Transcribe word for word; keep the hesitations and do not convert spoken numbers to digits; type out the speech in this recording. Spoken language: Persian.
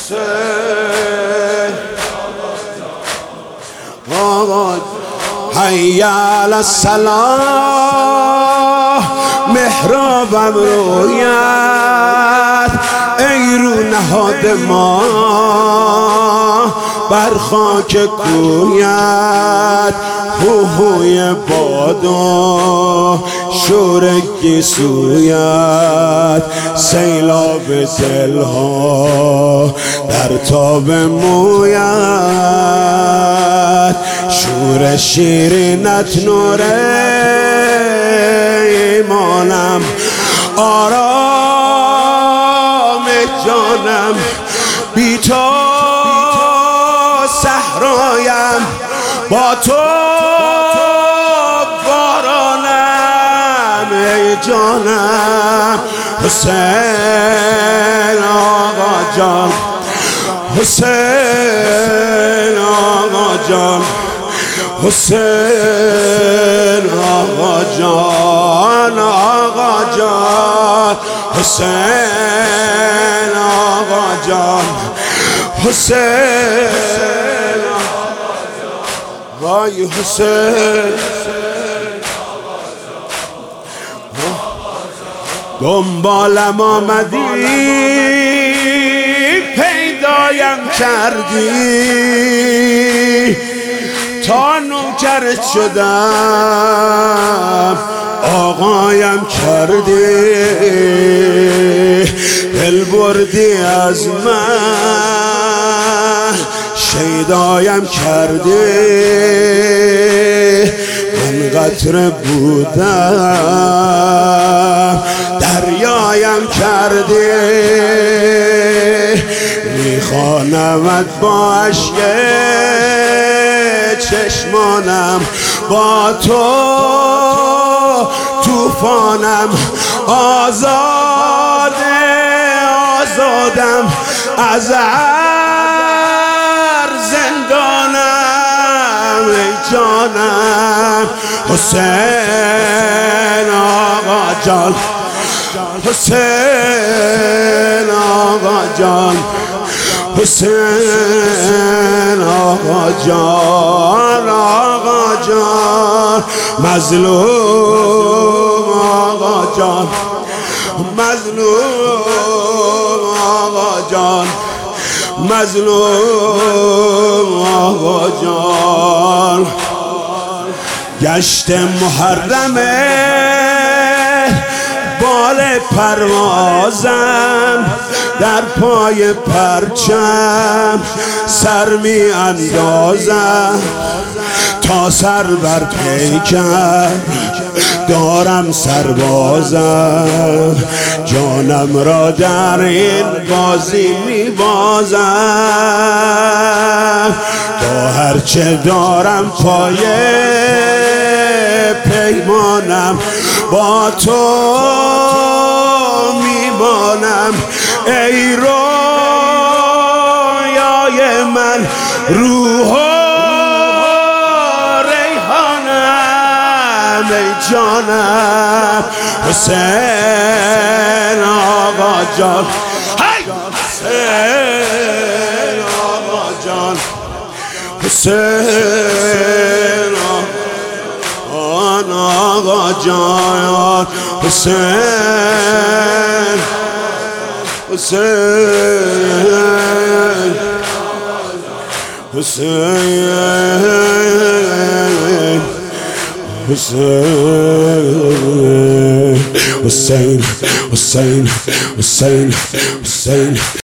حسین آقا حی علی الصلاة محرابم رویت ای رو نهاد ما بر خاک کویت هوهوی باد و شور گیسویت سیلاب دلها در تاب مویت شور شیرینت نور ایمانم آرام جانم بی تو صحرایم با تو بارانم ای جانم حسین آقا جان حسین آقا جان حسین آقا جان آقا جان حسین آقا جان حسین وای حسین دنبالم آمدی پیدایم کردی تا نوکرت شدم آقایم کردی دل بردی از من شیدایم کردی من قطره بودم دریایم کردی میخوانمت با عشق چشمانم با تو توفانم آزاده آزادم از هر زندانم ای جانم حسین آقا جان حسین آقا جان حسین آقا جان آقا جان مظلوم آقا جان مظلوم آقا جان مظلوم آقا جان گشت محرمه بال پروازم در پای پرچم سر می اندازم تا سر بر پیکر دارم سربازم جانم را در این بازی می بازم با هرچه دارم پای پیمانم با تو میمانم ای رویای من روح و ریحانم ای جانم حسین آقا جان حسین آقا جان حسین آقا جان حسین حسین حسین حسین حسین حسین حسین حسین